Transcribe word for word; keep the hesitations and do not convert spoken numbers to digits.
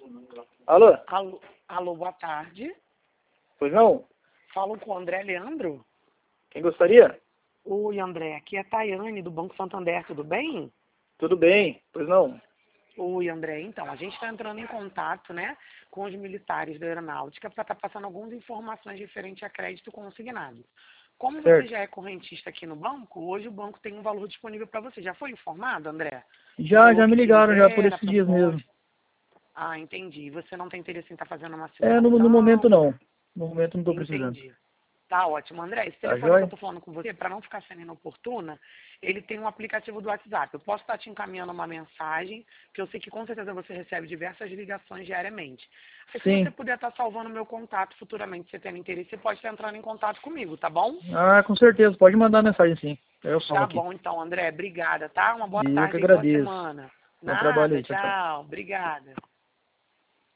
Alô? Alô, alô, boa tarde. Pois não? Falo com o André Leandro. Quem gostaria? Oi, André, aqui é a Tayane, do Banco Santander, tudo bem? Tudo bem, pois não? Oi, André, então, a gente está entrando em contato, né, com os militares da aeronáutica para estar passando algumas informações referentes a crédito consignado. Como você Certo. já é correntista aqui no banco, hoje o banco tem um valor disponível para você. Já foi informado, André? O Já, valor já me que se ligaram já por libera, esses dias mesmo. proposta. Ah, entendi. Você não tem interesse em estar fazendo uma É, no, no momento simulação? não. No momento não estou precisando. Entendi. Tá ótimo, André. Esse Tá telefone que eu joia? tô falando com você, para não ficar sendo inoportuna, ele tem um aplicativo do WhatsApp. Eu posso estar te encaminhando uma mensagem, que eu sei que com certeza você recebe diversas ligações diariamente. Aí, se você Sim. puder estar salvando meu contato futuramente, se você tem interesse, você pode estar entrando em contato comigo, tá bom? Ah, com certeza. Pode mandar mensagem sim. Eu salvo Tá aqui. bom, então, André. Obrigada, tá? Uma boa E eu que tarde e boa agradeço. semana. Bom trabalho Nada, aí. Tchau, tchau. tchau. Obrigada.